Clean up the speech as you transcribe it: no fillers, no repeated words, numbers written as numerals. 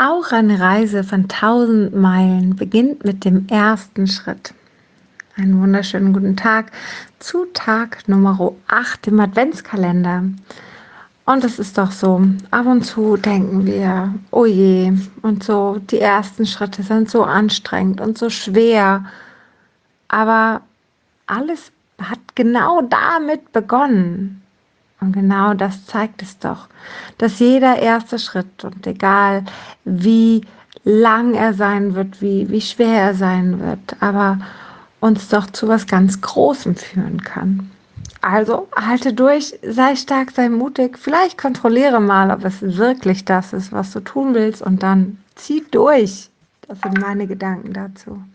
Auch eine Reise von 1000 Meilen beginnt mit dem ersten Schritt. Einen wunderschönen guten Tag zu Tag Nummer 8 im Adventskalender. Und es ist doch so, ab und zu denken wir, oh je, und so, die ersten Schritte sind so anstrengend und so schwer. Aber alles hat genau damit begonnen. Und genau das zeigt es doch, dass jeder erste Schritt, und egal wie lang er sein wird, wie schwer er sein wird, aber uns doch zu was ganz Großem führen kann. Also halte durch, sei stark, sei mutig, vielleicht kontrolliere mal, ob es wirklich das ist, was du tun willst, und dann zieh durch. Das sind meine Gedanken dazu.